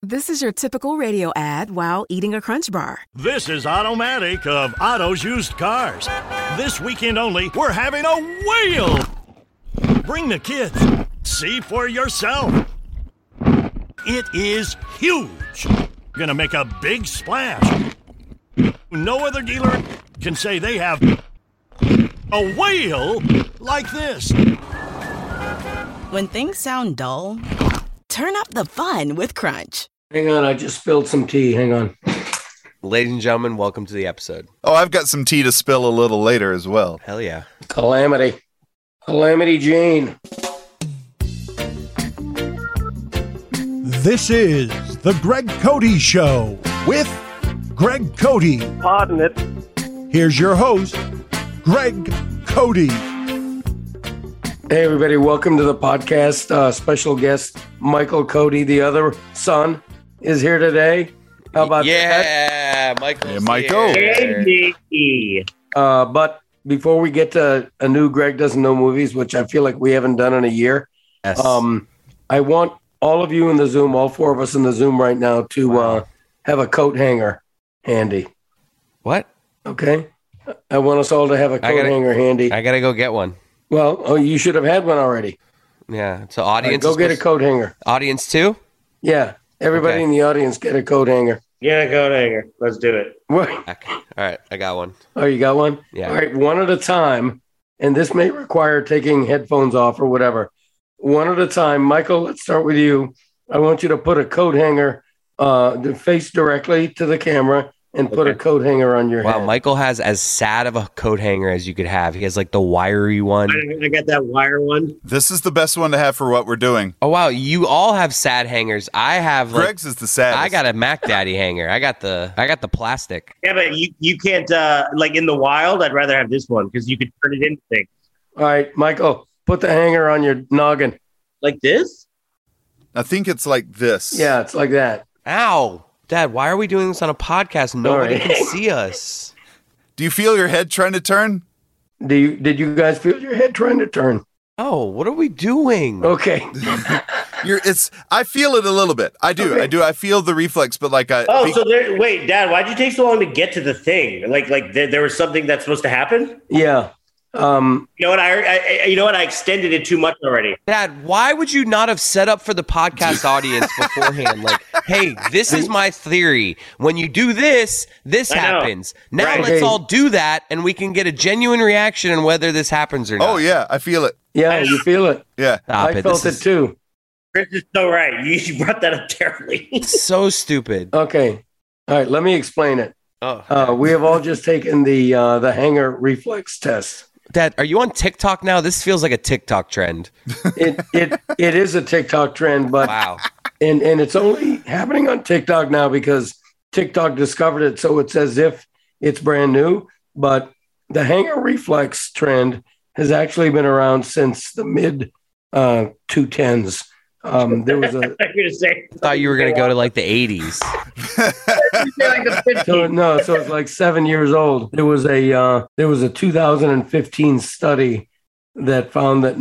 This is your typical radio ad while eating a Crunch Bar. This is Automatic of Otto's Used Cars. This weekend only, we're having a whale. Bring the kids. See for yourself. It is huge. Gonna make a big splash. No other dealer can say they have a whale like this. When things sound dull, turn up the fun with Crunch. Hang on, I just spilled some tea. Hang on. Ladies and gentlemen, welcome to the episode. Oh, I've got some tea to spill a little later as well. Hell yeah. Calamity Jane. This is the Greg Cody Show with Greg Cody. Pardon it. Here's your host, Greg Cody. Hey, everybody. Welcome to the podcast. Special guest Michael Cody, the other son, is here today. How about that? Yeah, Michael. Hey, Michael. Hey. But before we get to a new Greg Doesn't Know Movies, which I feel like we haven't done in a year, Yes. I want all of you in the Zoom, all four of us in the Zoom right now, to have a coat hanger handy. What? Okay? I want us all to have a coat hanger handy. I gotta go get one. Well, you should have had one already. Yeah. So audience, Go get a coat hanger. Audience too. Yeah, everybody Okay. in the audience get a coat hanger. Get a coat hanger. Let's do it. What? All right, I got one. Oh, you got one? Yeah. All right, one at a time. And this may require taking headphones off or whatever. One at a time. Michael, let's start with you. I want you to put a coat hanger face directly to the camera and put a coat hanger on your Wow, head. Michael has as sad of a coat hanger as you could have. He has like the wiry one. I got that wire one. This is the best one to have for what we're doing. Oh wow, you all have sad hangers. I have like, Greg's is the saddest. I got a Mac Daddy hanger. I got the plastic. Yeah, but you can't, like in the wild, I'd rather have this one because you could turn it into things. All right, Michael, put the hanger on your noggin. Like this? I think it's like this. Yeah, it's like that. Ow. Dad, why are we doing this on a podcast? Nobody All right. can see us. Do you feel your head trying to turn? Did you guys feel your head trying to turn? Oh, what are we doing? Okay. I feel it a little bit. I do. Okay. I feel the reflex, but like Wait, Dad, why'd you take so long to get to the thing? Like there was something that's supposed to happen? Yeah. You know what? I extended it too much already. Dad, why would you not have set up for the podcast audience beforehand? Like, hey, this is my theory. When you do this I know. happens. Now Right. let's all do that, and we can get a genuine reaction on whether this happens or not. oh yeah, I feel it. Yeah, you feel it. Yeah. Stop I it. felt This it too. Chris is so right. You brought that up terribly. is so stupid. Okay. All right, let me explain it. Oh, We have all just taken the hanger reflex test. Dad, are you on TikTok now? This feels like a TikTok trend. It is a TikTok trend, but Wow. and it's only happening on TikTok now because TikTok discovered it, so it's as if it's brand new. But the hanger reflex trend has actually been around since the mid 2010s. There was a I'm going to say. I thought you were going to go to like the 80s. so it's like 7 years old. There was a 2015 study that found that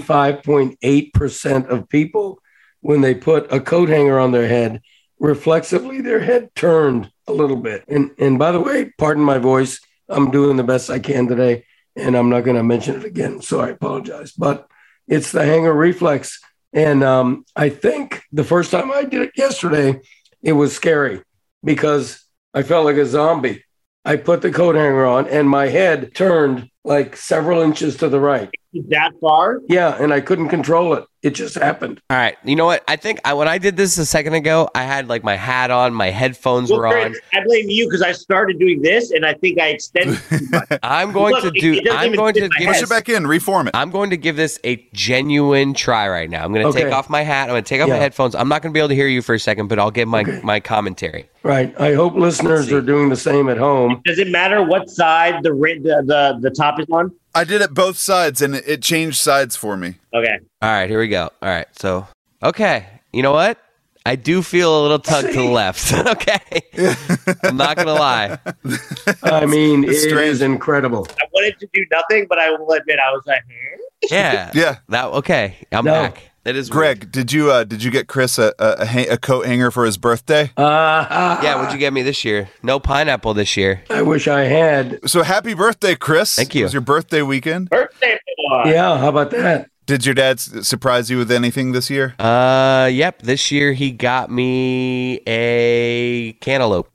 95.8% of people, when they put a coat hanger on their head, reflexively their head turned a little bit. And by the way, pardon my voice, I'm doing the best I can today, and I'm not going to mention it again, so I apologize. But it's the hanger reflex. And I think the first time I did it yesterday, it was scary because I felt like a zombie. I put the coat hanger on and my head turned like several inches to the right. That far? Yeah, and I couldn't control it. It just happened. All right. You know what? I think when I did this a second ago, I had like my hat on, my headphones were on. Chris, I blame you because I started doing this and I think I extended too much. I'm going Look, to do. it doesn't I'm even going fit to my give. Push head. it back in, reform it. I'm going to give this a genuine try right now. I'm going to Okay. take off my hat. I'm going to take off my Yeah. headphones. I'm not going to be able to hear you for a second, but I'll give my commentary. Right. I hope listeners are doing the same at home. Does it matter what side the top is on? I did it both sides, and it changed sides for me. Okay. All right, here we go. All right, so okay, you know what? I do feel a little tug to the left. Okay, I'm not gonna lie. I mean, it's it strange. is incredible. I wanted to do nothing, but I will admit I was like, Yeah, Yeah. That okay? I'm No. back. It is Greg, did you get Chris a coat hanger for his birthday? Yeah, what'd you get me this year? No pineapple this year. I wish I had. So happy birthday, Chris. Thank you. It was your birthday weekend. Birthday boy. Yeah, how about that? Did your dad surprise you with anything this year? Yep. This year he got me a cantaloupe.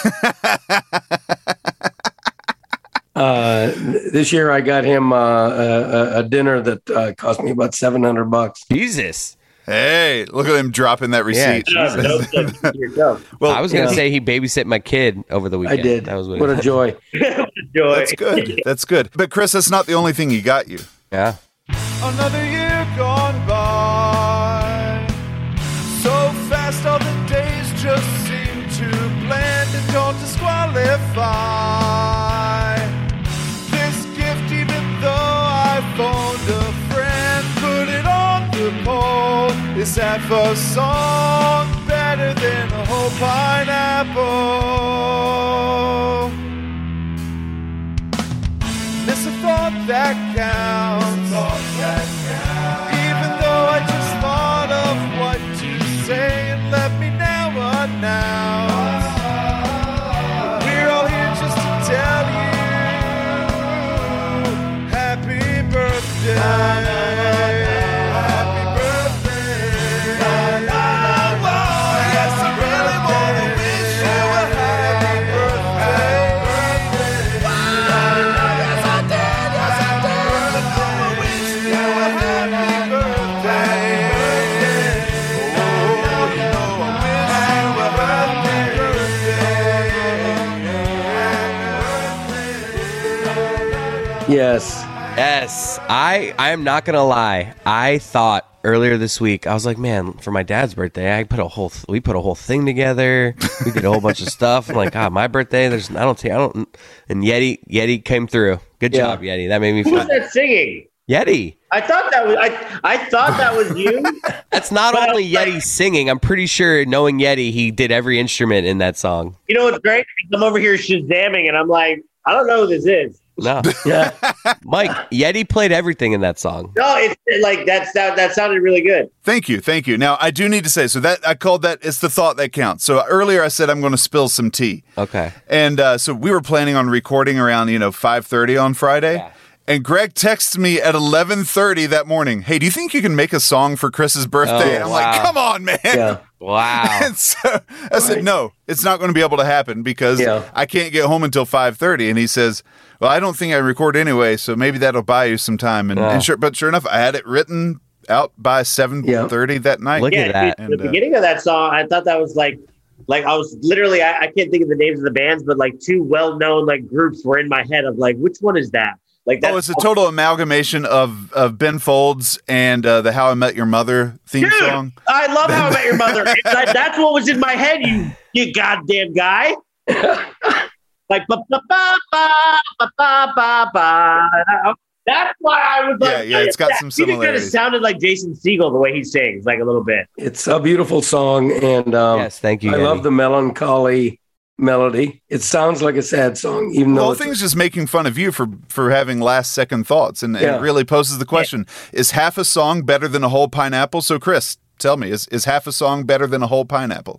This year I got him a dinner that cost me about $700. Jesus. Hey, look at him dropping that receipt. Yeah, Well, I was going to say he babysit my kid over the weekend. I did. That was what a joy. That's good. That's good. But Chris, that's not the only thing he got you. Yeah. Another year gone by. So fast all the days just seem to blend and don't disqualify. This gift, even though I phoned a friend, put it on the poll. Is half a song better than a whole pineapple? It's a thought that counts. Even though I just thought of what to say and let me now announce. We're all here just to tell you happy birthday. Happy birthday. Yes, I really want to wish you a happy birthday. Yes, I did. Yes, I did. I wish you a happy birthday. Oh, you know I wish you a happy birthday. Yes. Yes. I am not going to lie. I thought earlier this week, I was like, man, for my dad's birthday, we put a whole thing together. We did a whole bunch of stuff. I'm like, my birthday, and Yeti came through. Good job, Yeti. That made me Who feel was that singing? Yeti. I thought that was you. That's not only Yeti singing. I'm pretty sure, knowing Yeti, he did every instrument in that song. You know what's great? I'm over here shazamming, and I'm like, I don't know who this is. No. Yeah. Mike, Yeti played everything in that song. No, it's like that sounded really good. Thank you. Now, I do need to say, so that I called that, it's the thought that counts. So earlier I said I'm going to spill some tea. Okay. And so we were planning on recording around, 5:30 on Friday. Yeah. And Greg texts me at 11:30 that morning, hey, do you think you can make a song for Chris's birthday? And I'm like, come on, man. Yeah. Wow. And so I said, no, it's not going to be able to happen because I can't get home until 5:30. And he says, well, I don't think I record anyway, so maybe that'll buy you some time. And sure enough, I had it written out by 7:30 that night. Look at that. Dude, the beginning of that song, I thought that was like I was literally, I can't think of the names of the bands, but like two well-known like groups were in my head of like, which one is that? Like that. Oh, it's a total amalgamation of Ben Folds and the How I Met Your Mother theme song. I love How I Met Your Mother. That's what was in my head, you goddamn guy. Like ba ba ba ba ba ba ba ba. That's why I was like, yeah, it's got some He kind of similarities. sounded like Jason Segel the way he sings, like a little bit. It's a beautiful song, and yes, thank you. I Yeti. love the melancholy melody. It sounds like a sad song, even The though whole thing's just making fun of you for having last second thoughts, and it really poses the question: is half a song better than a whole pineapple? So, Chris, tell me, is half a song better than a whole pineapple?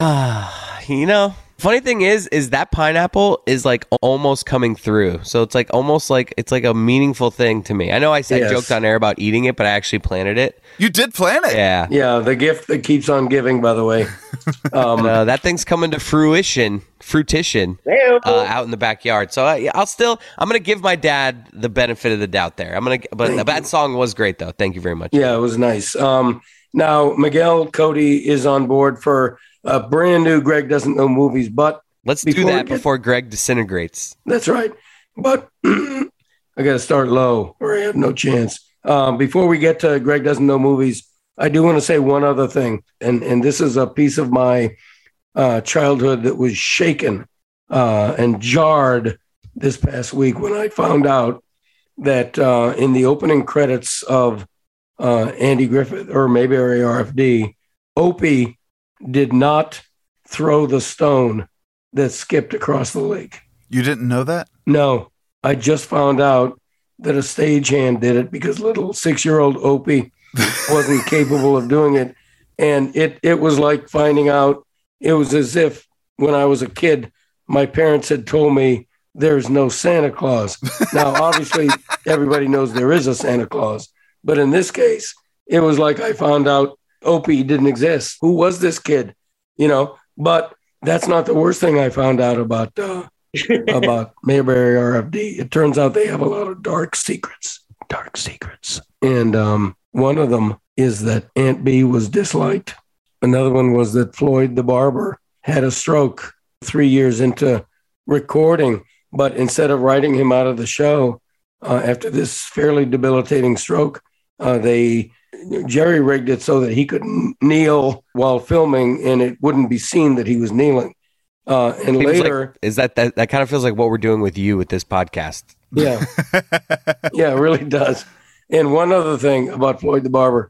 Funny thing is that pineapple is like almost coming through. So it's like almost like it's like a meaningful thing to me. I know I said joked on air about eating it, but I actually planted it. You did plant it. Yeah. Yeah, the gift that keeps on giving, by the way. That thing's coming to fruition out in the backyard. So I'm going to give my dad the benefit of the doubt there. But that song was great though. Thank you very much. Yeah, it was nice. Now Miguel Cody is on board for a brand new Greg Doesn't Know Movies, but let's do that before Greg disintegrates. That's right. But I got to start low or I have no chance. Before we get to Greg Doesn't Know Movies, I do want to say one other thing. And this is a piece of my childhood that was shaken and jarred this past week when I found out that in the opening credits of Andy Griffith or Mayberry RFD, Opie did not throw the stone that skipped across the lake. You didn't know that? No, I just found out that a stagehand did it because little 6-year-old Opie wasn't capable of doing it. And it was like finding out, it was as if when I was a kid, my parents had told me there's no Santa Claus. Now, obviously, everybody knows there is a Santa Claus. But in this case, it was like I found out Opie didn't exist. Who was this kid? But that's not the worst thing I found out about Mayberry RFD. It turns out they have a lot of dark secrets. And one of them is that Aunt Bee was disliked. Another one was that Floyd the barber had a stroke 3 years into recording, but instead of writing him out of the show after this fairly debilitating stroke, they jerry-rigged it so that he could kneel while filming and it wouldn't be seen that he was kneeling. And later... That kind of feels like what we're doing with you with this podcast. Yeah. Yeah, it really does. And one other thing about Floyd the barber,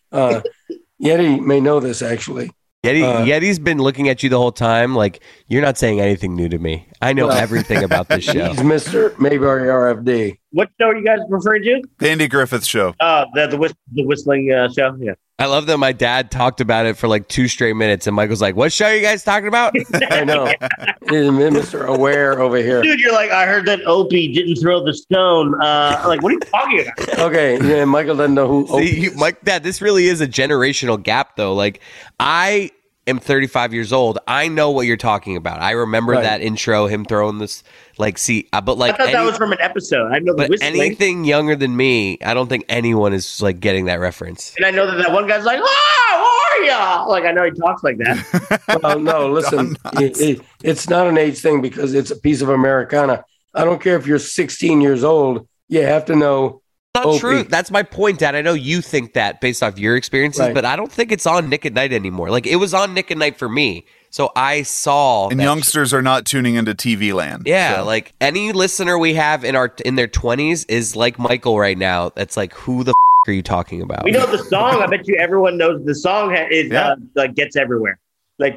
Yeti may know this actually. Yeti's been looking at you the whole time like, you're not saying anything new to me. I know everything about this show. He's Mr. Mayberry RFD. What show are you guys referring to? The Andy Griffith Show. The whistling show? Yeah. I love that my dad talked about it for like 2 straight minutes, and Michael's like, what show are you guys talking about? I know. Mr. Aware over here. Dude, you're like, I heard that Opie didn't throw the stone. Like, what are you talking about? Okay, yeah, Michael doesn't know who Opie is. Mike, Dad, this really is a generational gap, though. Like, I am 35 years old. I know what you're talking about. I remember that intro, him throwing this, but like, I thought that was from an episode. I know the whistling. Anything younger than me, I don't think anyone is like getting that reference. And I know that one guy's like, "Oh, how are ya?" Like, I know he talks like that. Well, no, listen, it's not an age thing because it's a piece of Americana. I don't care if you're 16 years old. You have to know. Not true. That's my point, Dad. I know you think that based off your experiences, but I don't think it's on Nick at Night anymore. Like, it was on Nick at Night for me. So I saw. And youngsters are not tuning into TV land. Yeah, so. Like any listener we have in their 20s is like Michael right now. That's like, who the are you talking about? We know the song. I bet you everyone knows the song gets everywhere. Like,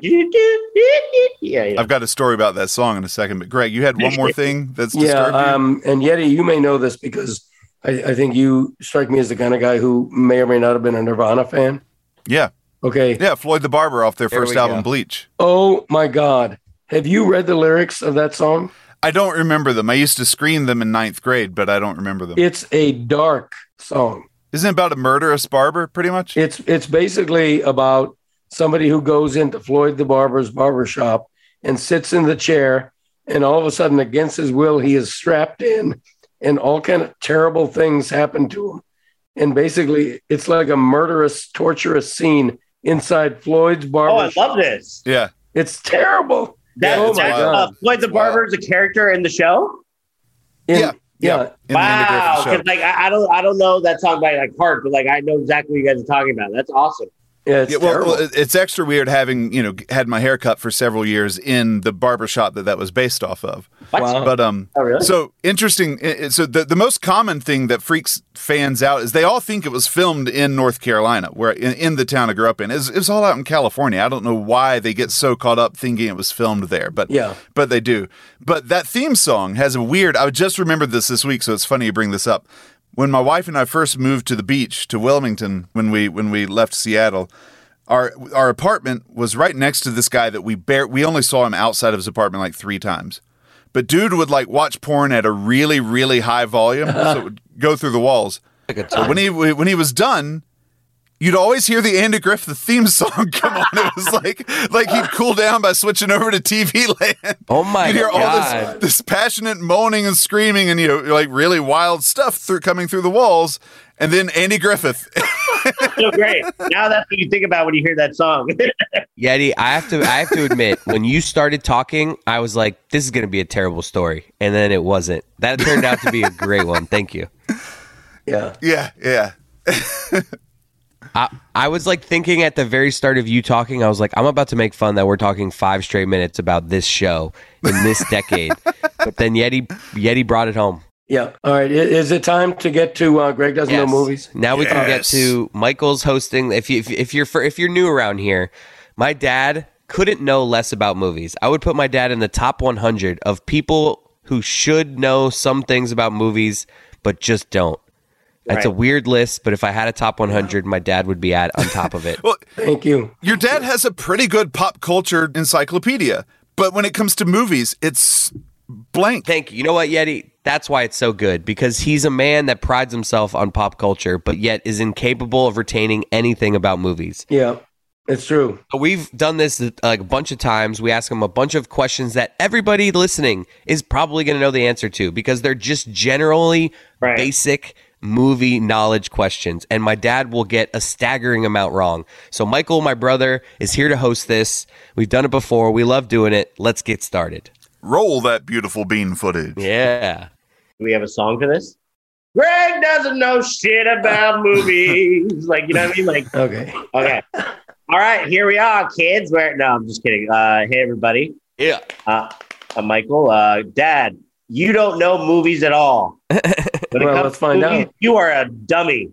yeah. I've got a story about that song in a second. But Greg, you had one more thing that's disturbed you? And Yeti, you may know this because I think you strike me as the kind of guy who may or may not have been a Nirvana fan. Yeah. Okay. Yeah, Floyd the Barber off their first album, Bleach. Oh, my God. Have you read the lyrics of that song? I don't remember them. I used to screen them in 9th grade, but I don't remember them. It's a dark song. Isn't it about a murderous barber, pretty much? It's basically about somebody who goes into Floyd the Barber's barbershop and sits in the chair, and all of a sudden, against his will, he is strapped in, and all kind of terrible things happen to him. And basically, it's like a murderous, torturous scene inside Floyd's barbershop. Oh, I love this. Yeah. It's terrible. Floyd the Barber is a character in the show? Yeah. Wow. Because I don't know that song by heart, but I know exactly what you guys are talking about. That's awesome. Yeah, it's terrible. Well, it's extra weird having, had my hair cut for several years in the barbershop that was based off of. Wow. But oh, really? So interesting. So the most common thing that freaks fans out is they all think it was filmed in North Carolina, where in the town I grew up in. It was all out in California. I don't know why they get so caught up thinking it was filmed there, but they do. But that theme song has a weird. I just remembered this week, so it's funny you bring this up. When my wife and I first moved to the beach, to Wilmington, when we left Seattle, our apartment was right next to this guy that we only saw him outside of his apartment 3 times. But dude would watch porn at a really, really high volume, so it would go through the walls. So when he was done, you'd always hear the Andy Griffith theme song come on. It was like he'd cool down by switching over to TV Land. Oh my God! You'd hear all this passionate moaning and screaming and really wild stuff coming through the walls, and then Andy Griffith. So great. Now that's what you think about when you hear that song. Yeti, I have to admit, when you started talking, I was like, this is going to be a terrible story, and then it wasn't. That turned out to be a great one. Thank you. Yeah. I was thinking at the very start of you talking, I was like, I'm about to make fun that we're talking 5 straight minutes about this show in this decade. But then Yeti brought it home. Yeah. All right. Is it time to get to Greg Doesn't Know Movies? Now we can get to Michael's hosting. If you're new around here, my dad couldn't know less about movies. I would put my dad in the top 100 of people who should know some things about movies, but just don't. It's a weird list, but if I had a top 100, my dad would be on top of it. Well, thank you. Your dad has a pretty good pop culture encyclopedia, but when it comes to movies, it's blank. Thank you. You know what, Yeti? That's why it's so good, because he's a man that prides himself on pop culture, but yet is incapable of retaining anything about movies. Yeah, it's true. We've done this like a bunch of times. We ask him a bunch of questions that everybody listening is probably going to know the answer to, because they're just generally basic movie knowledge questions, and my dad will get a staggering amount wrong. So Michael, my brother, is here to host this. We've done it before. We love doing it. Let's get started. Roll that beautiful bean footage. Yeah. Do we have a song for this? Greg doesn't know shit about movies. Like, you know what I mean? Like, okay. All right, here we are, kids. No, I'm just kidding. Hey, everybody. Yeah. I'm Michael. Dad, you don't know movies at all. Well, let's find out. You are a dummy.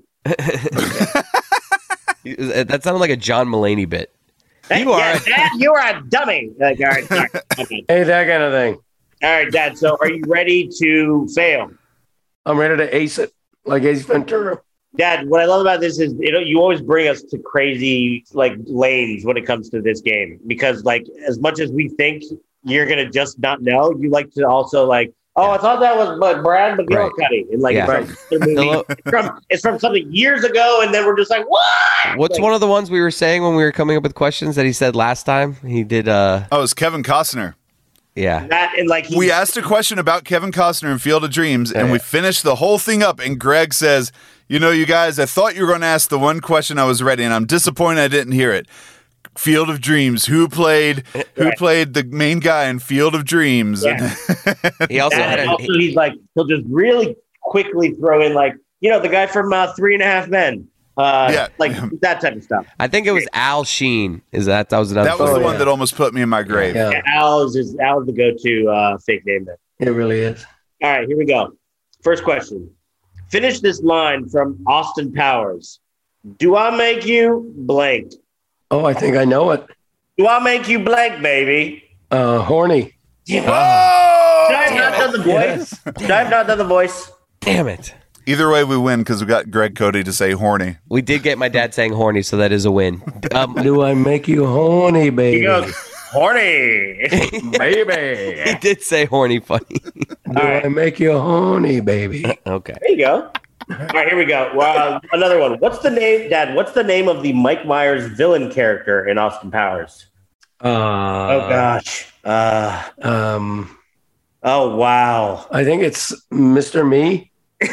That sounded like a John Mulaney bit. Dad, you are a dummy. Like, all right, sorry. Okay. Hey, that kind of thing. All right, Dad. So are you ready to fail? I'm ready to ace it, like Ace Ventura. Dad, what I love about this is you always bring us to crazy like lanes when it comes to this game, because like as much as we think you're gonna just not know, you like to also like, I thought that was Brad McGillicuddy, and like it's from something years ago, and then we're just like, what? What's one of the ones we were saying when we were coming up with questions that he said last time? He did. Oh, it was Kevin Costner. Yeah. That, and like we asked a question about Kevin Costner in Field of Dreams, and we finished the whole thing up, and Greg says, you know, you guys, I thought you were going to ask the one question I was ready, and I'm disappointed I didn't hear it. Field of Dreams. Who played the main guy in Field of Dreams? Yeah. He also he's like, he'll just really quickly throw in like, you know, the guy from 3.5 Men. Like that type of stuff. I think it was Al Sheen. That was another? That was the one that almost put me in my grave. Yeah. Al's the go-to fake name. It really is. All right, here we go. First question. Finish this line from Austin Powers. Do I make you blank? Oh, I think I know it. Do I make you blank, baby? Horny. Yeah. Oh! Did I have not done the voice? Yes. Did I have not done the voice? Damn it. Either way, we win because we got Greg Cody to say horny. We did get my dad saying horny, so that is a win. Do I make you horny, baby? He goes, horny, baby. He did say horny funny. Do I make you horny, baby? Okay. There you go. All right, here we go. Well, another one. What's the name, Dad? What's the name of the Mike Myers villain character in Austin Powers? Oh gosh. Oh wow. I think it's Mr. Me. He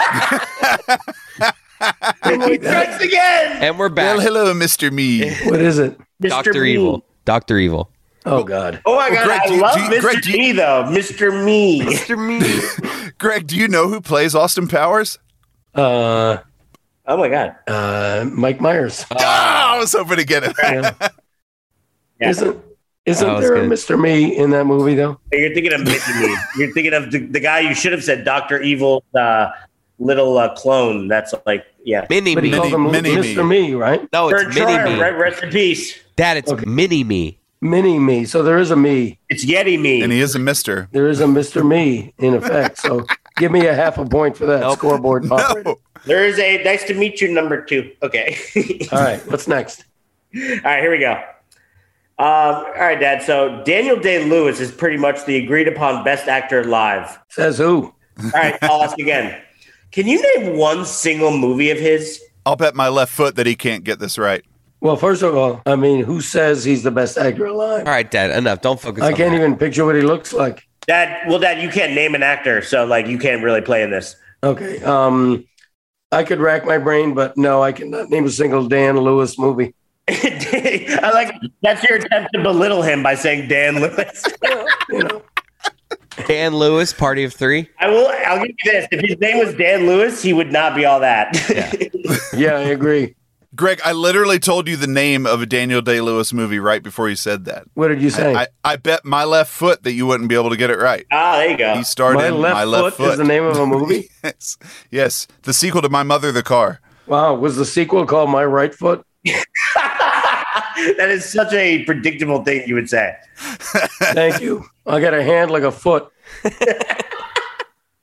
strikes again. And we're back. Well, hello, Mr. Me. What is it? Dr. Evil. Dr. Evil. Oh God. Oh my God. Greg, I love Mr. Me though. Mr. Me. Mr. Me. Greg, do you know who plays Austin Powers? Oh my God. Mike Myers. I was hoping to get it. Yeah. Isn't there a Mr. Me in that movie though? You're thinking of Mr. Me. You're thinking of the guy you should have said Dr. Evil little clone. That's like, yeah. Mini but he Me. called him Mr. Me, right? No, it's Mini Me. Rest in peace. Dad, it's Mini Me. Mini Me. So there is a me. It's Yeti Me. And he is a Mr. There is a Mr. Me in effect. So give me a half a point for that scoreboard. No. There is a nice to meet you number 2. Okay. All right. What's next? All right, here we go. All right, Dad. So Daniel Day-Lewis is pretty much the agreed upon best actor live. Says who? All right, I'll ask again. Can you name one single movie of his? I'll bet my left foot that he can't get this right. Well, first of all, I mean, who says he's the best actor alive? All right, Dad, enough. Don't focus on I can't even picture what he looks like. Dad, you can't name an actor, so like you can't really play in this. Okay. I could rack my brain, but no, I cannot name a single Dan Lewis movie. I like that's your attempt to belittle him by saying Dan Lewis. You know. Dan Lewis, Party of 3. I'll give you this. If his name was Dan Lewis, he would not be all that. Yeah, I agree. Greg, I literally told you the name of a Daniel Day-Lewis movie right before you said that. What did you say? I bet my left foot that you wouldn't be able to get it right. Ah, there you go. He starred My in Left My Left Foot. Is the name of a movie? Yes. The sequel to My Mother, the Car. Wow. Was the sequel called My Right Foot? That is such a predictable thing you would say. Thank you. I got a hand like a foot.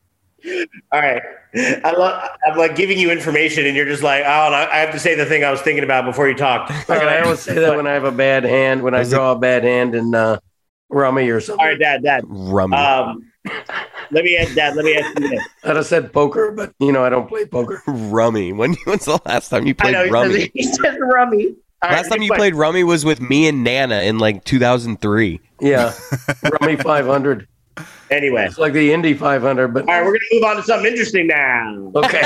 All right. I'm like giving you information, and you're just like, oh, I have to say the thing I was thinking about before you talk. I always say that when I have a bad hand, when I draw a bad hand in rummy or something. All right, Dad. Rummy. Let me ask you this. I'd have said poker, but I don't play poker. Rummy. When's the last time you played rummy? He says rummy. Last time you played rummy was with me and Nana in like 2003. Yeah, rummy 500. Anyway, it's like the Indy 500. But all right, we're gonna move on to something interesting now. Okay.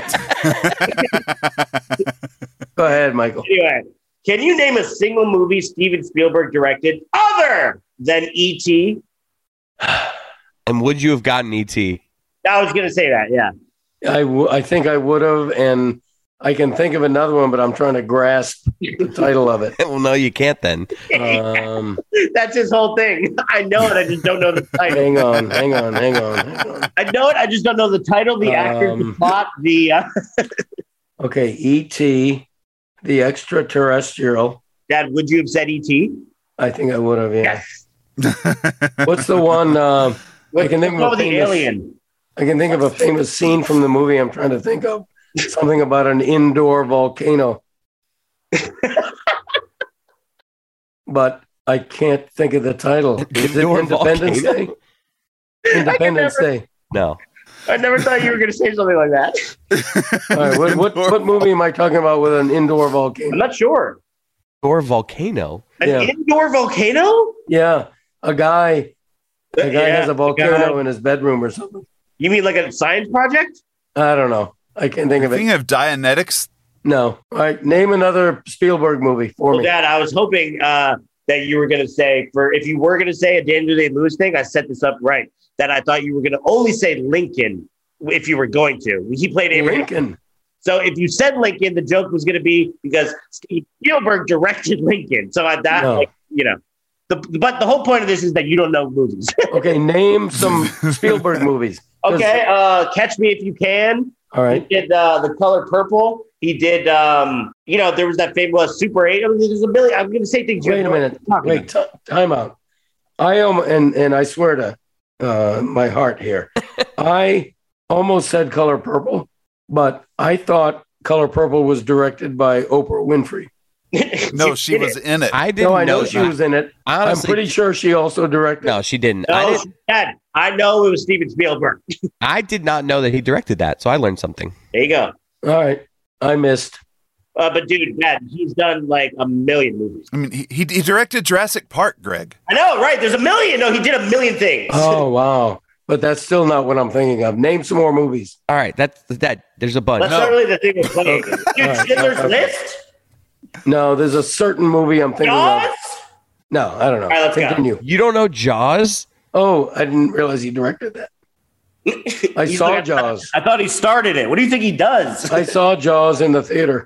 Go ahead, Michael. Anyway, can you name a single movie Steven Spielberg directed other than E.T.? And would you have gotten E.T.? I was gonna say that. Yeah. I think I would have, and I can think of another one, but I'm trying to grasp the title of it. Well, no, you can't then. That's his whole thing. I know it. I just don't know the title. Hang on. I know it. I just don't know the title, the actor, the plot, the. Okay, E.T., the extraterrestrial. Dad, would you have said E.T.? I think I would have. Yeah. Yes. What's the one? I can think of the alien. I can think of a famous scene from the movie I'm trying to think of. Something about an indoor volcano. But I can't think of the title. Is it Independence Day? Independence Day. No. I never thought you were going to say something like that. All right, what movie am I talking about with an indoor volcano? I'm not sure. Indoor volcano? An indoor volcano? Yeah. A guy has a volcano in his bedroom or something. You mean like a science project? I don't know. I can't think of it. Thinking of Dianetics? No. All right. Name another Spielberg movie for me. Dad, I was hoping that you were going to say, if you were going to say a Daniel Day-Lewis thing, I set this up right. That I thought you were going to only say Lincoln if you were going to. He played Abraham Lincoln. So if you said Lincoln, the joke was going to be because Steve Spielberg directed Lincoln. So at that, but the whole point of this is that you don't know movies. Okay. Name some Spielberg movies. Okay. Catch Me If You Can. All right. He did The Color Purple. He did, there was that famous Super 8. I mean, there's a million. I'm going to say things. Wait a minute. Wait, time out. And I swear to my heart here, I almost said Color Purple, but I thought Color Purple was directed by Oprah Winfrey. No, she was in it. I didn't know she was in it. Honestly, I'm pretty sure she also directed. No, she didn't. No, I know it was Steven Spielberg. I did not know that he directed that, so I learned something. There you go. All right. I missed. But dude, Dad, he's done like a million movies. I mean, he directed Jurassic Park, Greg. I know, right? There's a million. No, he did a million things. Oh, wow. But that's still not what I'm thinking of. Name some more movies. All right. There's a bunch. That's not really the thing we're playing. Dude, Schindler's List? No, there's a certain movie I'm thinking Jaws? of. No, I don't know. All right, let's continue. You don't know Jaws? Oh, I didn't realize he directed that. I saw Jaws. I thought he started it. What do you think he does? I saw Jaws in the theater.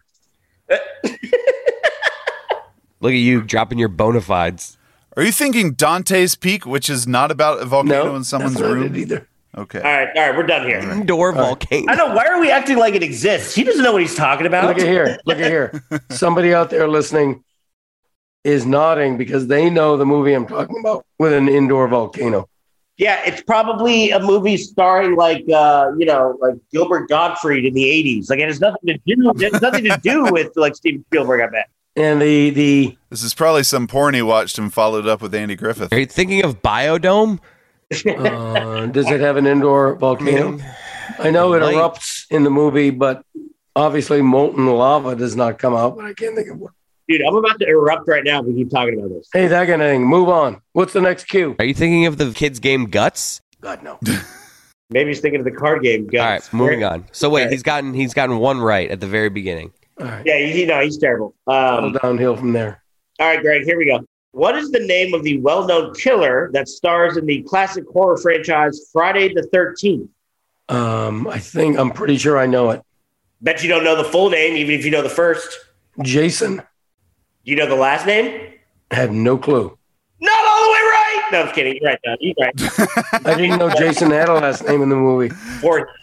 Look at you dropping your bona fides. Are you thinking Dante's Peak, which is not about a volcano in someone's room? No, either. Okay. All right, we're done here. Indoor volcano. I know. Why are we acting like it exists? He doesn't know what he's talking about. Look at here. Somebody out there listening is nodding because they know the movie I'm talking about with an indoor volcano. Yeah, it's probably a movie starring like Gilbert Gottfried in the 80s. Like it has nothing to do with like Steven Spielberg, I bet. And this is probably some porn he watched and followed up with Andy Griffith. Are you thinking of Biodome? Does it have an indoor volcano? I know it erupts in the movie, but obviously molten lava does not come out, but I can't think of what. Dude, I'm about to erupt right now if we keep talking about this. Hey, that kind of thing. Move on. What's the next cue? Are you thinking of the kids' game Guts? God, no. Maybe he's thinking of the card game Guts. All right, moving on. So wait, he's gotten one right at the very beginning. All right. Yeah, he's terrible. All downhill from there. All right, Greg, here we go. What is the name of the well-known killer that stars in the classic horror franchise Friday the 13th? I'm pretty sure I know it. Bet you don't know the full name, even if you know the first. Jason. Do you know the last name? I have no clue. Not all the way right. No, I'm kidding. You're right, Don. You're right. I didn't know Jason had a last name in the movie. Voorhees.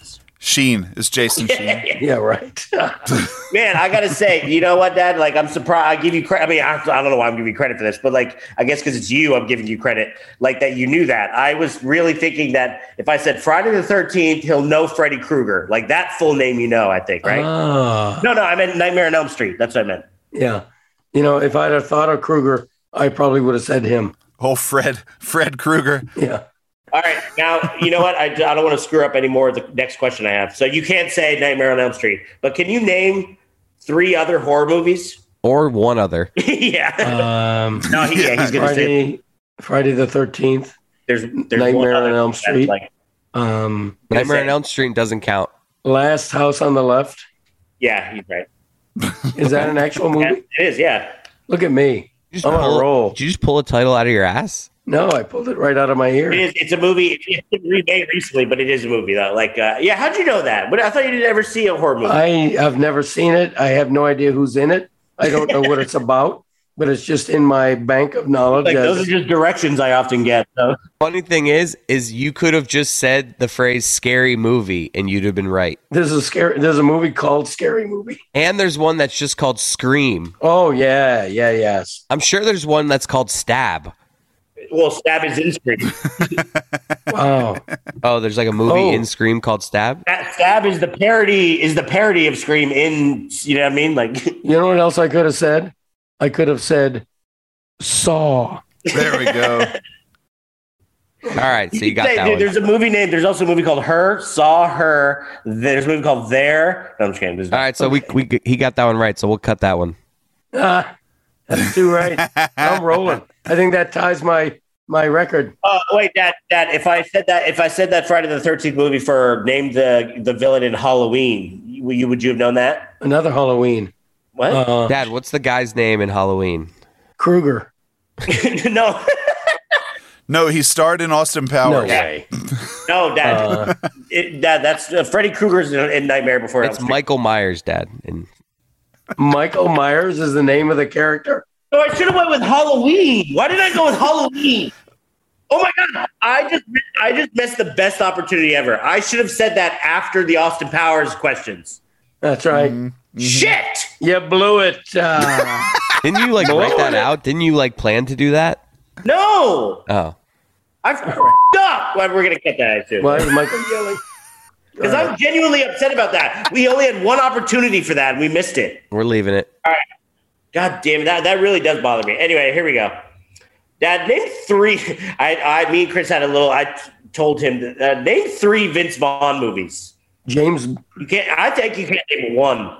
Sheen. It's Jason Sheen. Yeah, right. Man, I gotta say, you know what, Dad? Like, I'm surprised. I give you credit. I mean, I don't know why I'm giving you credit for this, but like, I guess because it's you, I'm giving you credit. Like that, you knew that. I was really thinking that if I said Friday the 13th, he'll know Freddy Krueger. Like that full name, I think, right? No, I meant Nightmare on Elm Street. That's what I meant. Yeah. If I'd have thought of Krueger, I probably would have said him. Oh, Fred Krueger. Yeah. All right, now, you know what? I don't want to screw up any more of the next question I have. So you can't say Nightmare on Elm Street, but can you name 3 other horror movies? Or one other. Yeah. No, he's going to say Friday the 13th. There's Nightmare on Elm Street. Nightmare on Elm Street doesn't count. Last House on the Left. Yeah, he's right. Is that an actual movie? Yeah, it is, yeah. Look at me. I'm on a roll. Did you just pull a title out of your ass? No, I pulled it right out of my ear. It's a movie. It's been remade recently, but it is a movie, though. Like, yeah, how'd you know that? But I thought you didn't ever see a horror movie. I have never seen it. I have no idea who's in it. I don't know what it's about, but it's just in my bank of knowledge. Like, those are just directions I often get. So. Funny thing is you could have just said the phrase "scary movie" and you'd have been right. There's a movie called Scary Movie, and there's one that's just called Scream. Oh yes. I'm sure there's one that's called Stab. Well, Stab is in Scream. Wow. Oh, there's like a movie in Scream called Stab. Stab is the parody of Scream in. You know what I mean? Like, you know what else I could have said? I could have said Saw. There we go. All right, so you got that one. There's a movie named. There's also a movie called Her. Saw Her. There's a movie called There. No, I'm just kidding. All right, so he got that one right. So we'll cut that one. That's too right. I'm rolling. I think that ties my record. Oh wait, Dad. If I said that Friday the 13th movie for named the villain in Halloween, would you have known that? Another Halloween. What? Dad, what's the guy's name in Halloween? Krueger. No. No, he starred in Austin Powers. No way. No, Dad. Dad, that's Freddy Krueger's in Nightmare Before. It's Michael Myers, Dad. Michael Myers is the name of the character. No, I should have went with Halloween. Why did I go with Halloween? Oh my God! I just missed the best opportunity ever. I should have said that after the Austin Powers questions. That's right. Mm-hmm. Shit! You blew it. Didn't you write that out? Didn't you plan to do that? No. Oh. I f***ed up. Well, we're gonna get that too. Why is Michael yelling? Because I'm genuinely upset about that. We only had one opportunity for that, and we missed it. We're leaving it. All right. God damn it. That really does bother me. Anyway, here we go. Dad, name 3. Me and Chris had a little. I told him name 3 Vince Vaughn movies. James. You can't. I think you can't name 1.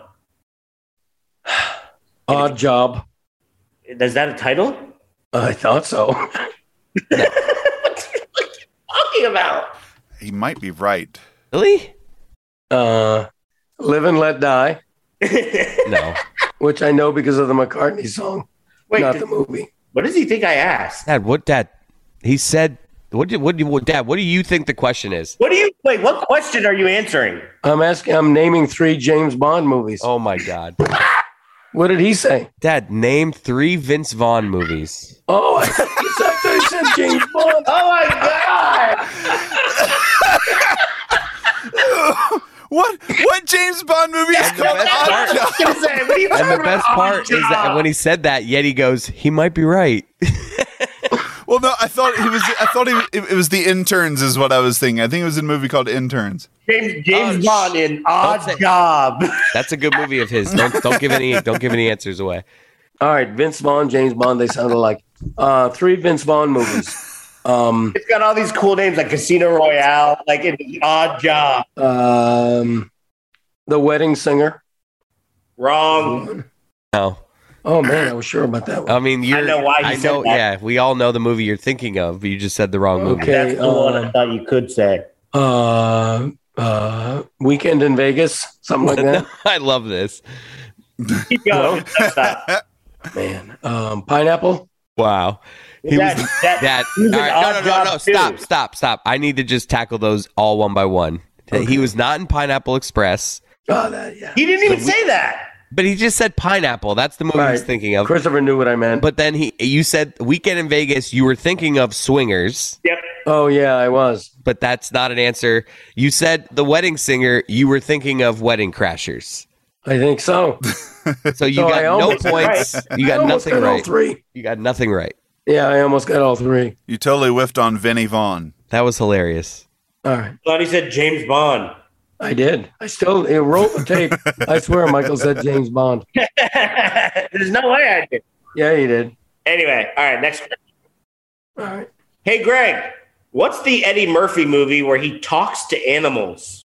Odd Job. Is that a title? I thought so. What are you talking about? He might be right. Really? Live and Let Die. No. Which I know because of the McCartney song, not the movie. What does he think I asked? Dad, what, Dad? He said, Dad, what do you think the question is? What question are you answering? I'm naming 3 James Bond movies. Oh my God. What did he say? Dad, name 3 Vince Vaughn movies. Oh, I thought he said James Bond. Oh my God. What James Bond movie is called Odd Job? And the best part is that when he said that, yet he goes, he might be right. Well, no, I thought it was The Interns is what I was thinking. I think it was in a movie called Interns. James Bond in Odd Job. That's a good movie of his. Don't give any answers away. All right, Vince Vaughn, James Bond, they sound alike. 3 Vince Vaughn movies. It's got all these cool names like Casino Royale, like in Odd Job. The Wedding Singer. Wrong. No. Oh man, I was sure about that one. I mean, I know why you said that. Yeah, we all know the movie you're thinking of, but you just said the wrong movie. Okay, that's the one I thought you could say. Weekend in Vegas, something like that. I love this. Keep going. Man, Pineapple. Wow. Dad. All right, no. Stop. I need to just tackle those all one by one. Okay. He was not in Pineapple Express. Oh, yeah. He didn't even say that. But he just said Pineapple. That's the movie he's thinking of. Christopher knew what I meant. But then you said Weekend in Vegas. You were thinking of Swingers. Yep. Oh, yeah, I was. But that's not an answer. You said The Wedding Singer. You were thinking of Wedding Crashers. I think so. So you got no points. Right. You got nothing all right. 3. You got nothing right. Yeah, I almost got all 3. You totally whiffed on Vinnie Vaughn. That was hilarious. All right. I thought he said James Bond. I did. I still roll the tape. I swear Michael said James Bond. There's no way I did. Yeah, he did. Anyway, all right, next question. All right. Hey, Greg, what's the Eddie Murphy movie where he talks to animals?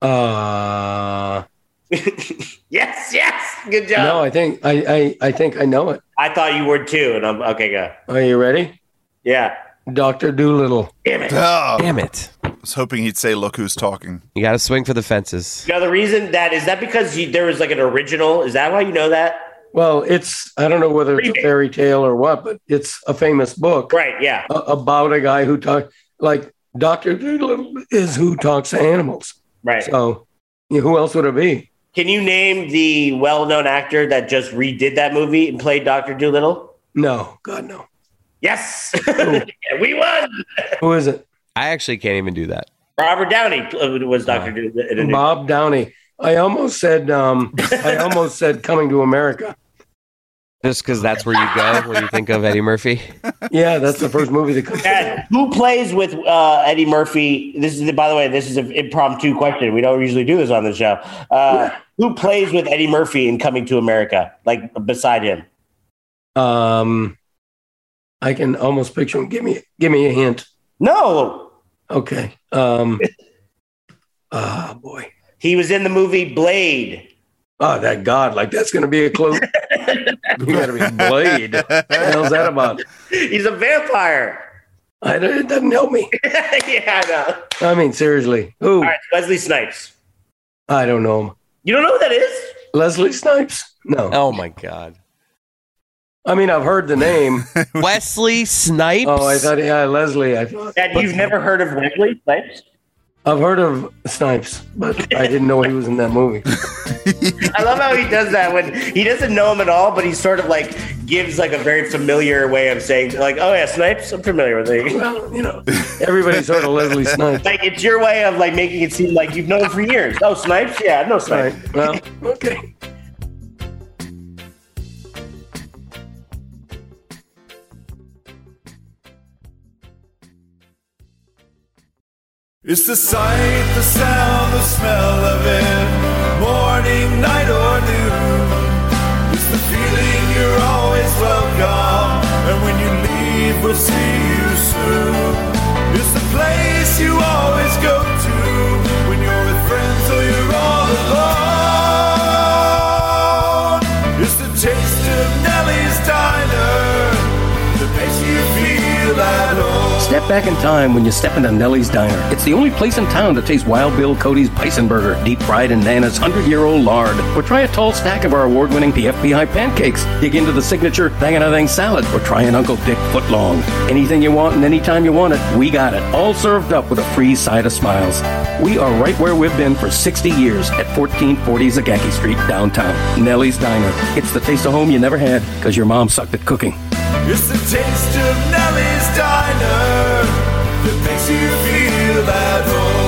Yes. Good job. No, I think I know it. I thought you would too, and I'm okay. Go. Are you ready? Yeah. Dr. Doolittle. Damn it. Oh, Damn it. I was hoping he'd say, "Look who's talking." You got to swing for the fences. Now, the reason that is that because there was like an original. Is that why you know that? Well, I don't know whether it's a fairy tale or what, but it's a famous book. Right, yeah. About a guy who talks, like Dr. Doolittle is who talks to animals. Right. So who else would it be? Can you name the well-known actor that just redid that movie and played Dr. Doolittle? No, God, no. Yes. We won. Who is it? I actually can't even do that. Robert Downey was Dr. Doolittle. Bob Downey. I almost said Coming to America. Just because that's where you go when you think of Eddie Murphy. Yeah, that's the first movie that comes to Who plays with Eddie Murphy? By the way, this is an impromptu question. We don't usually do this on the show. Who plays with Eddie Murphy in Coming to America, like beside him? I can almost picture him. Give me a hint. No. Okay. Boy. He was in the movie Blade. Oh, that God! Like that's going to be a clue. You got to be Blade. What the hell's that about? He's a vampire. It doesn't help me. Yeah, I know. I mean, seriously. Who? All right, Wesley Snipes. I don't know him. You don't know who that is? Leslie Snipes? No. Oh my God. I mean, I've heard the name. Wesley Snipes? Oh, I thought, yeah, Leslie. I thought. And you've never heard of Wesley Snipes? I've heard of Snipes, but I didn't know he was in that movie. I love how he does that when he doesn't know him at all, but he sort of like gives like a very familiar way of saying, like, "Oh yeah, Snipes, I'm familiar with it." Well, everybody's heard of Leslie Snipes. Like it's your way of like making it seem like you've known him for years. Oh, Snipes, yeah, no Snipes. Right. Well, okay. It's the sight, the sound, the smell of it, morning, night, or noon. It's the feeling you're always welcome, and when you leave, we'll see you soon. It's the place you always go to when you're with friends or you're all alone. It's the taste of Nellie's Diner that makes you feel at home. Step back in time when you step into Nellie's Diner. It's the only place in town to taste Wild Bill Cody's Bison Burger, deep fried in Nana's 100-year-old lard. Or try a tall stack of our award-winning PFPI pancakes. Dig into the signature Thang-a-na-thang salad. Or try an Uncle Dick footlong. Anything you want and anytime you want it, we got it. All served up with a free side of smiles. We are right where we've been for 60 years at 1440 Zagacki Street, downtown. Nellie's Diner. It's the taste of home you never had because your mom sucked at cooking. It's the taste of Nellie's Diner that makes you feel at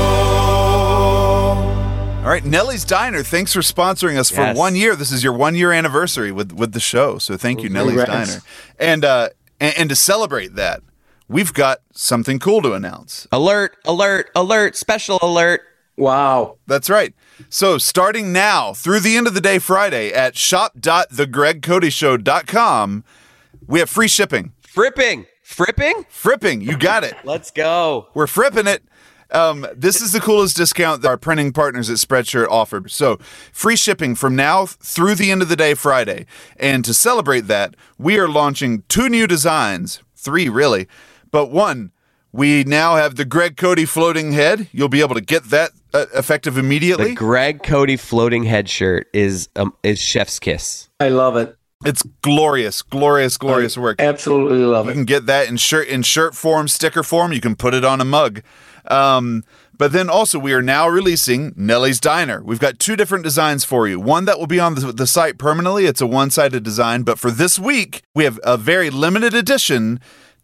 home. All right, Nellie's Diner, thanks for sponsoring us for 1 year. This is your 1 year anniversary with the show, so thank you, Nellie's Diner. And to celebrate that, we've got something cool to announce. Alert, alert, alert, special alert. Wow. That's right. So starting now through the end of the day Friday at shop.thegregcodyshow.com, we have free shipping. Fripping. Fripping. You got it. Let's go. We're fripping it. This is the coolest discount that our printing partners at Spreadshirt offer. So free shipping from now through the end of the day Friday. And to celebrate that, we are launching 2 new designs. 3, really. But 1, we now have the Greg Cody floating head. You'll be able to get that effective immediately. The Greg Cody floating head shirt is chef's kiss. I love it. It's glorious work. Absolutely love it. You can get that in shirt form, sticker form. You can put it on a mug. But then also we are now releasing Nellie's Diner. We've got 2 different designs for you. One that will be on the site permanently. It's a one-sided design. But for this week, we have a very limited edition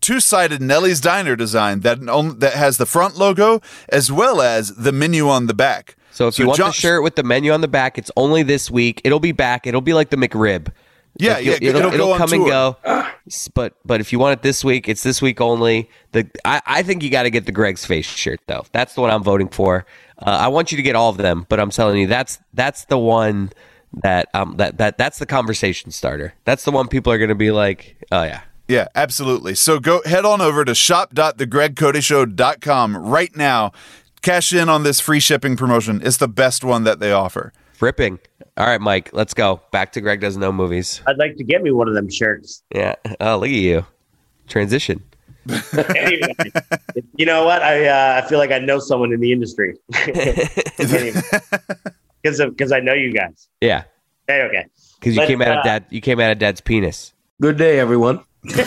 two-sided Nellie's Diner design that has the front logo as well as the menu on the back. So if you want the shirt with the menu on the back, it's only this week. It'll be back. It'll be like the McRib. Yeah, like it'll come and go. But if you want it this week, it's this week only. I think you got to get the Greg's Face shirt though. That's the one I'm voting for. I want you to get all of them, but I'm telling you that's the one that's the conversation starter. That's the one people are going to be like, oh yeah. Yeah, absolutely. So go head on over to shop.thegregcodyshow.com right now. Cash in on this free shipping promotion. It's the best one that they offer. Ripping. All right, Mike, let's go. Back to Greg Doesn't Know Movies. I'd like to get me one of them shirts. Yeah. Oh, look at you. Transition. Anyway, you know what? I feel like I know someone in the industry. Because I know you guys. Yeah. Okay. Because you came out of Dad's penis. Good day, everyone.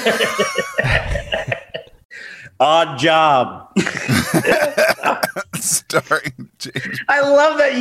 Odd Job. Starring James. I love that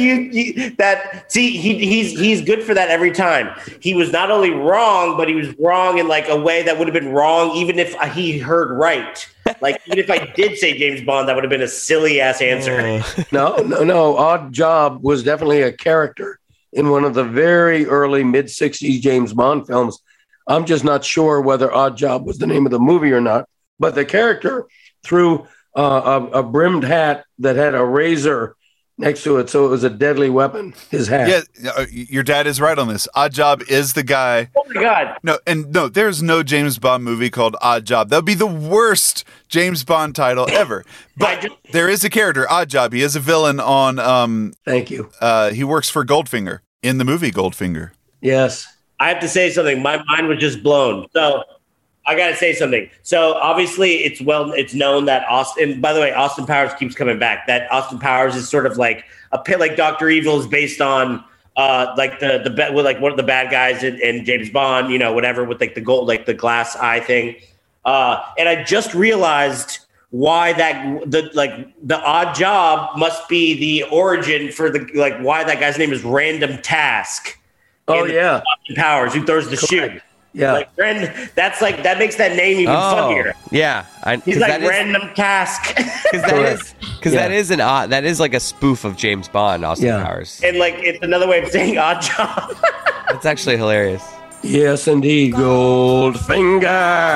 he's good for that every time. He was not only wrong, but he was wrong in like a way that would have been wrong even if he heard right. Like even if I did say James Bond, that would have been a silly ass answer. No. Odd Job was definitely a character in one of the very early mid-'60s James Bond films. I'm just not sure whether Odd Job was the name of the movie or not, but the character threw a brimmed hat that had a razor next to it, so it was a deadly weapon, his hat. Yeah, your dad is right on this. Odd Job is the guy. Oh, my God. No, there's no James Bond movie called Odd Job. That would be the worst James Bond title ever. But there is a character, Odd Job. He is a villain on... Thank you. He works for Goldfinger in the movie Goldfinger. Yes. I have to say something. My mind was just blown. So I got to say something. So obviously it's known that Austin, by the way, Austin Powers keeps coming back. That Austin Powers is sort of like a pit, like Dr. Evil is based on like with one of the bad guys in James Bond, whatever, with like the gold, like the glass eye thing. And I just realized why the Odd Job must be the origin for why that guy's name is Random Task. Oh yeah, Austin Powers, who throws the shoe. Yeah, that makes that name even funnier. Yeah, he's like Random Task because that is like a spoof of James Bond, Austin Powers, and like it's another way of saying Odd Job. That's actually hilarious. Yes, indeed, Goldfinger.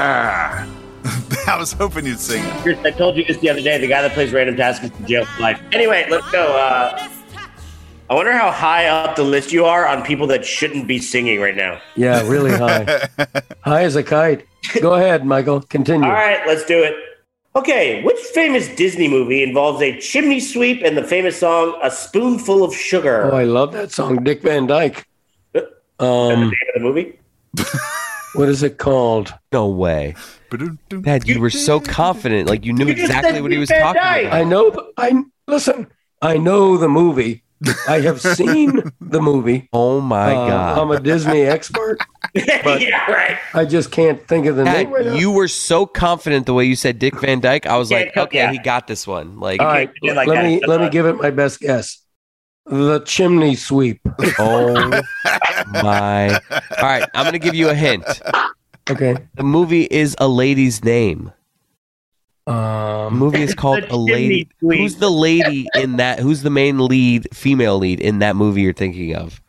I was hoping you'd sing it. I told you this the other day. The guy that plays Random Task is in jail for life. Anyway, let's go. I wonder how high up the list you are on people that shouldn't be singing right now. Yeah, really high. High as a kite. Go ahead, Michael. Continue. All right, let's do it. Okay, which famous Disney movie involves a chimney sweep and the famous song "A Spoonful of Sugar"? Oh, I love that song, Dick Van Dyke. That's the name of the movie. What is it called? No way. Dad, you were so confident, like you knew exactly what he was talking about. I know. I know the movie. I have seen the movie. Oh my God. I'm a Disney expert. But yeah, right. I just can't think of the name right now. You were so confident the way you said Dick Van Dyke. I was like, okay, he got this one. Like, all right, let me give it my best guess. The Chimney Sweep. Oh my. All right, I'm going to give you a hint. Okay. The movie is A Lady's Name. The movie is called A Lady. Who's the lady in that? Who's the main lead, female lead in that movie you're thinking of?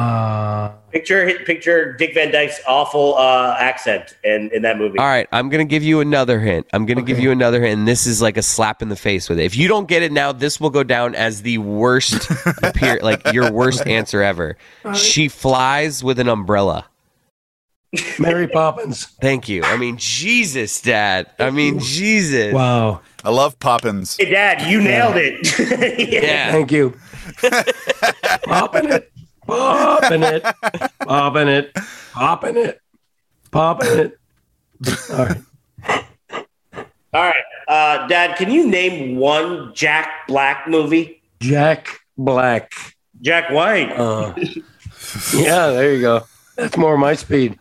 Picture Dick Van Dyke's awful accent in that movie. All right, I'm going to give you another hint. And this is like a slap in the face with it. If you don't get it now, this will go down as the worst your worst answer ever. Right. She flies with an umbrella. Mary Poppins. Thank you. I mean, Jesus, Dad. I mean, Jesus. Wow. I love Poppins. Hey, Dad, you nailed it. Yeah. Thank you. Popping it. Popping it. Popping it. Popping it. Popping it. All right. All right. Dad, can you name one Jack Black movie? Jack Black. Jack White. Yeah, there you go. That's more my speed.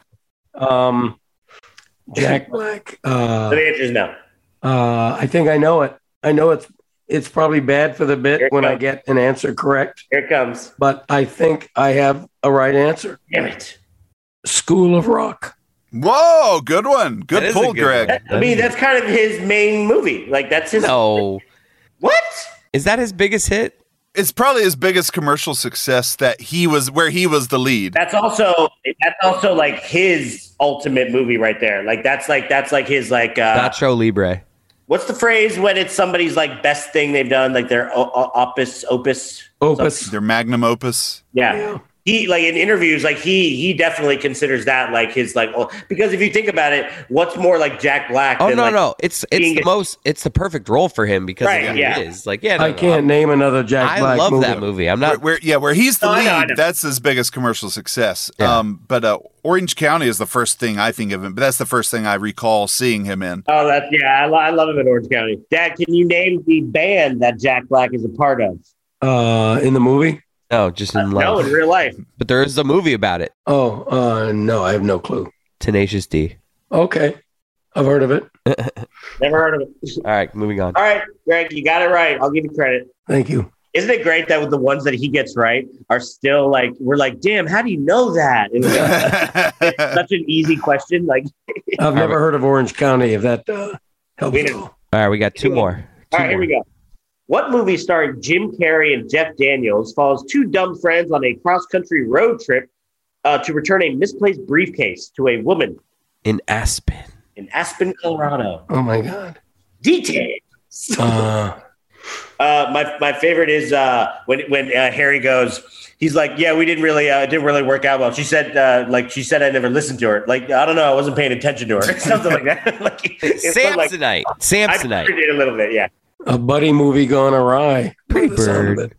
Jack Black. The answer is no. I think I know it. I know it's probably bad for the bit when I get an answer correct. Here it comes. But I think I have a right answer. Damn it. School of Rock. Whoa, good one. Good pull, Greg. I mean, that's kind of his main movie. Like, that's his. No. What? Is that his biggest hit? It's probably his biggest commercial success where he was the lead. That's also like his ultimate movie right there. Like that's like his like Nacho Libre. What's the phrase when it's somebody's like best thing they've done, like their opus, their magnum opus. Yeah. He like in interviews, like he definitely considers that like his like because if you think about it, what's more like Jack Black? Oh than, no, it's the perfect role for him because it is like I can't name another Jack Black. I love movie. that movie. I'm not where he's the lead. That's his biggest commercial success. Yeah. But Orange County is the first thing I think of him. But that's the first thing I recall seeing him in. Oh, I love him in Orange County. Dad, can you name the band that Jack Black is a part of? In the movie. No, just in life. No, in real life. But there is a movie about it. Oh, no, I have no clue. Tenacious D. Okay. I've heard of it. Never heard of it. All right, moving on. All right, Greg, you got it right. I'll give you credit. Thank you. Isn't it great that with the ones that he gets right are still like, we're like, damn, how do you know that? It's such an easy question. Like, I've never heard of Orange County, if that helps at all. All right, we got two more. All right, here we go. What movie starring Jim Carrey and Jeff Daniels follows two dumb friends on a cross-country road trip to return a misplaced briefcase to a woman? In Aspen, Colorado. Oh, my God. Details. My favorite is when Harry goes, he's like, yeah, we didn't really work out well. She said I never listened to her. Like, I don't know. I wasn't paying attention to her. Something like that. Like, Samsonite. I did a little bit. Yeah. A buddy movie gone awry. Pretty Bird.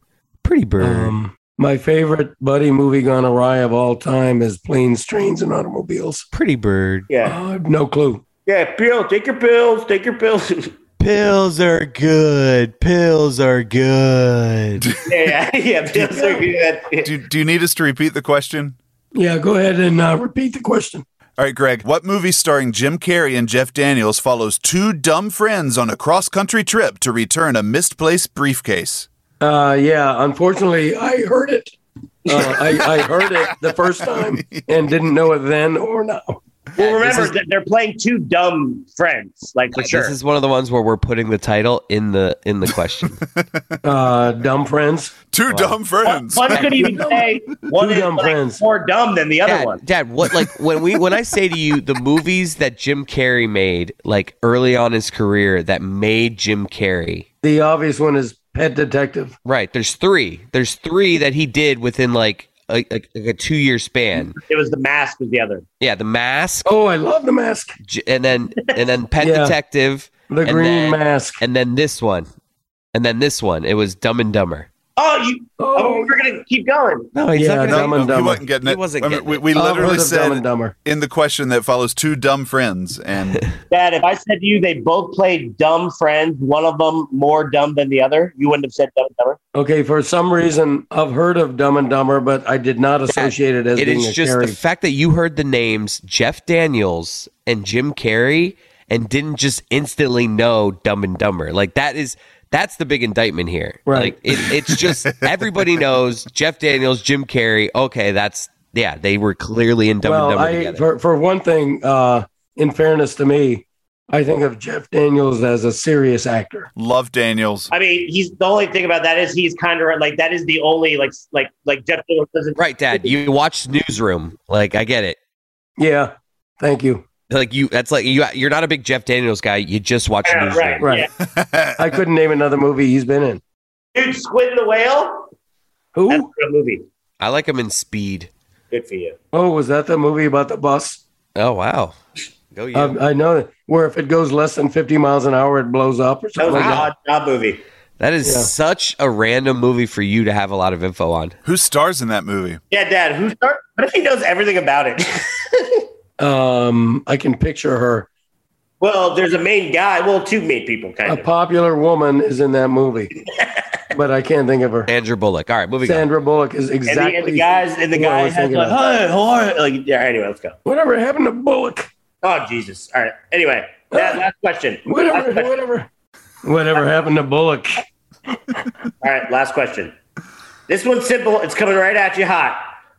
My favorite buddy movie gone awry of all time is Planes, Trains, and Automobiles. Pretty Bird. Yeah. No clue. Yeah, Bill, take your pills. Take your pills. Pills are good. Pills are good. yeah. Pills are good. Do you need us to repeat the question? Yeah, go ahead and repeat the question. All right, Greg, what movie starring Jim Carrey and Jeff Daniels follows two dumb friends on a cross-country trip to return a misplaced briefcase? Unfortunately, I heard it. I heard it the first time and didn't know it then or now. Well, remember that they're playing two dumb friends, like for sure. This is one of the ones where we're putting the title in the question. Dumb friends. Two dumb friends. One could even say one is dumb friends. more dumb than the other one. Dad, what like when I say to you the movies that Jim Carrey made like early on in his career that made Jim Carrey. The obvious one is Pet Detective. Right. There's three that he did within like a 2-year span. It was The Mask was the other. Yeah, The Mask. Oh, I love The Mask. And then Pet Detective. The Green Mask. And then this one. It was Dumb and Dumber. We're gonna keep going. No, he's not Dumb and Dumber. He wasn't getting it. He wasn't getting it. We literally said Dumb and Dumber in the question that follows two dumb friends. And Dad, if I said to you they both played dumb friends, one of them more dumb than the other, you wouldn't have said Dumb and Dumber. Okay, for some reason I've heard of Dumb and Dumber, but I did not associate it as being a It is just Carrey. the fact that you heard the names Jeff Daniels and Jim Carrey and didn't just instantly know Dumb and Dumber. Like that's the big indictment here. Right. Like it's just everybody knows Jeff Daniels, Jim Carrey. Okay, they were clearly in Dumb and Dumber together. For one thing, in fairness to me, I think of Jeff Daniels as a serious actor. Love Daniels. I mean, the only thing about that is he's kind of like that is the only like Jeff Daniels doesn't. Right, Dad. You watched Newsroom. Like I get it. Yeah. Thank you. Like you're not a big Jeff Daniels guy. You just watch Newsroom. Right. Yeah. I couldn't name another movie he's been in. Dude, Squid and the Whale. Who? That's a good movie. I like him in Speed. Good for you. Oh, was that the movie about the bus? Oh wow. Go you. I know that where if it goes less than 50 miles an hour, it blows up or That something was like an that. odd job movie. That is such a random movie for you to have a lot of info on. Who stars in that movie? Yeah, Dad. What if he knows everything about it? I can picture her. Well, there's a main guy. Well, two main people, kind A of. popular woman is in that movie, but I can't think of her. Sandra Bullock. All right, moving on. Sandra Bullock is exactly. And the guy has like, hi, how are you? Like, yeah. Anyway, let's go. Whatever happened to Bullock? Oh Jesus! All right. Anyway, last question. Whatever happened to Bullock? All right, last question. This one's simple. It's coming right at you hot.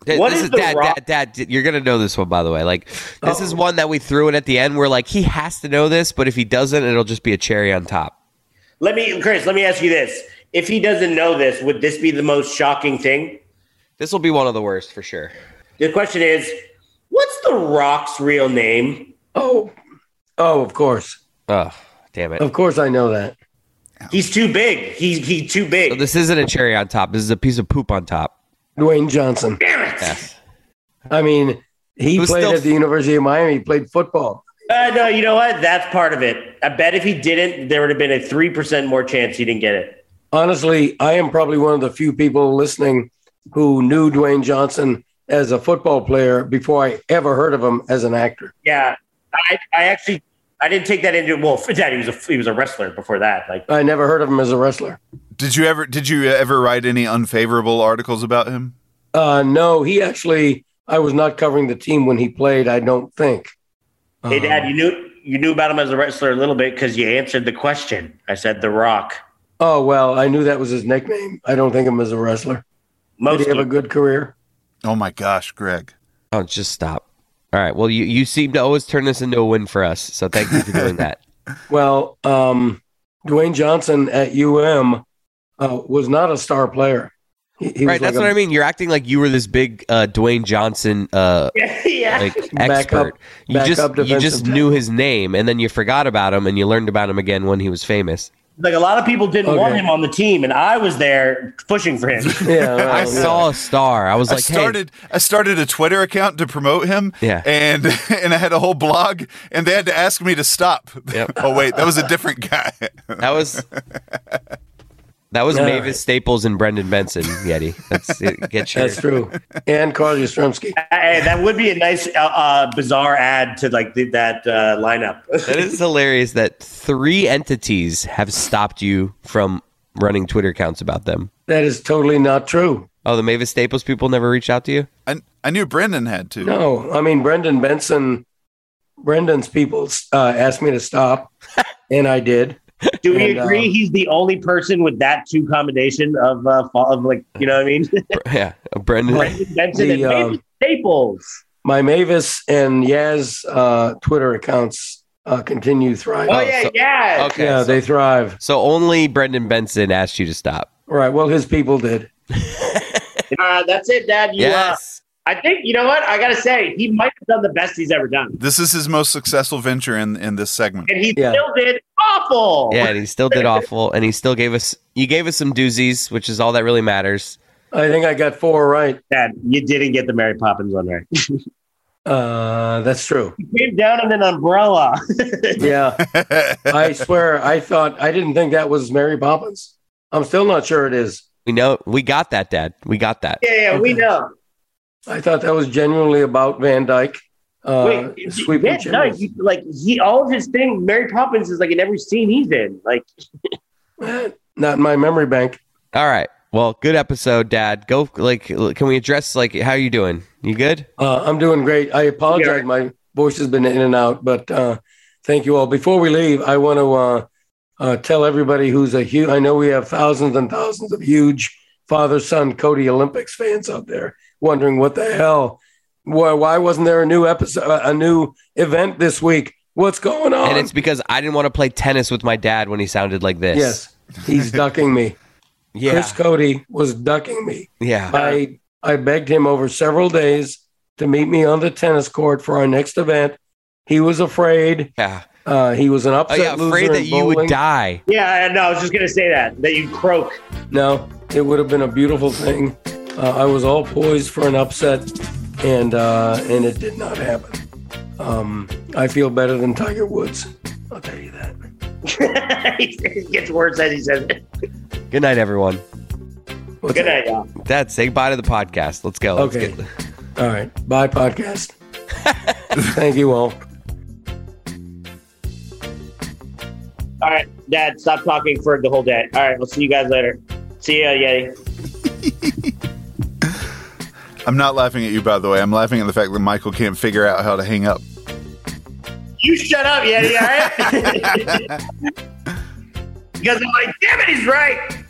Dad, you're going to know this one, by the way. Like, this is one that we threw in at the end where, like, he has to know this, but if he doesn't, it'll just be a cherry on top. Chris, let me ask you this. If he doesn't know this, would this be the most shocking thing? This will be one of the worst, for sure. The question is, what's The Rock's real name? Oh, of course. Oh, damn it. Of course I know that. He's too big. He's too big. So this isn't a cherry on top. This is a piece of poop on top. Dwayne Johnson. Damn it. Yes. I mean, he played at the University of Miami. He played football. No, you know what? That's part of it. I bet if he didn't, there would have been a 3% more chance he didn't get it. Honestly, I am probably one of the few people listening who knew Dwayne Johnson as a football player before I ever heard of him as an actor. Yeah, I didn't take that into. Well, Dad, he was a wrestler before that. Like, I never heard of him as a wrestler. Did you ever write any unfavorable articles about him? No, he actually. I was not covering the team when he played. I don't think. Hey, Dad, you knew about him as a wrestler a little bit because you answered the question. I said The Rock. Oh well, I knew that was his nickname. I don't think of him as a wrestler. Did he have a good career? Oh my gosh, Greg! Oh, just stop. All right. Well, you seem to always turn this into a win for us, so thank you for doing that. Well, Dwayne Johnson at UM was not a star player. He right, that's what I mean. You're acting like you were this big Dwayne Johnson like expert. You just knew his name, and then you forgot about him, and you learned about him again when he was famous. Like a lot of people didn't want him on the team, and I was there pushing for him. I saw a star. I was like, I started a Twitter account to promote him. Yeah, and I had a whole blog, and they had to ask me to stop. Yep. Oh wait, that was a different guy. That was Mavis Staples and Brendan Benson, Yeti. That's true. And Carl Yastrzemski. Hey, that would be a nice, bizarre ad to like that lineup. That is hilarious that 3 entities have stopped you from running Twitter accounts about them. That is totally not true. Oh, the Mavis Staples people never reached out to you? I knew Brendan had to. No, I mean, Brendan's people asked me to stop, and I did. Do we agree he's the only person with that 2 combination of like, you know what I mean? Yeah, Brendan Benson and Mavis Staples. My Mavis and Yaz Twitter accounts continue thriving. Oh yeah, yeah. Okay, yeah, they thrive. So only Brendan Benson asked you to stop. Right. Well, his people did. That's it, Dad. Yes. I think, you know what? I got to say, he might have done the best he's ever done. This is his most successful venture in this segment. And he still did awful. Yeah, and he still did awful. And he still gave us some doozies, which is all that really matters. I think I got 4 right. Dad, you didn't get the Mary Poppins one right. That's true. He came down in an umbrella. Yeah. I swear, I didn't think that was Mary Poppins. I'm still not sure it is. We know. We got that, Dad. We got that. Yeah, okay. We know. I thought that was genuinely about Van Dyke. Van Dyke, all of his thing, Mary Poppins is like in every scene he's in. Like, not in my memory bank. All right. Well, good episode, Dad. Go. Can we address how you doing? You good? I'm doing great. I apologize. Yeah. My voice has been in and out, but thank you all. Before we leave, I want to tell everybody who's I know we have thousands and thousands of huge father-son Cody Olympics fans out there wondering what the hell, why wasn't there a new episode, a new event this week? What's going on? And it's because I didn't want to play tennis with my dad when he sounded like this. Yes, he's ducking me. Yeah. Chris Cody was ducking me. Yeah. I begged him over several days to meet me on the tennis court for our next event. He was afraid. Yeah. He was an upset loser. Afraid that you would die. Yeah, no, I was just going to say that you'd croak. No, it would have been a beautiful thing. I was all poised for an upset, and it did not happen. I feel better than Tiger Woods. I'll tell you that. It gets worse as he says it. Good night, everyone. Good night, y'all. Dad, say goodbye to the podcast. Let's go. Okay. All right. Bye, podcast. Thank you all. All right, Dad, stop talking for the whole day. All right, we'll see you guys later. See ya, Yeti. I'm not laughing at you, by the way. I'm laughing at the fact that Michael can't figure out how to hang up. You shut up, Yeti, all right? Because I'm like, damn it, he's right.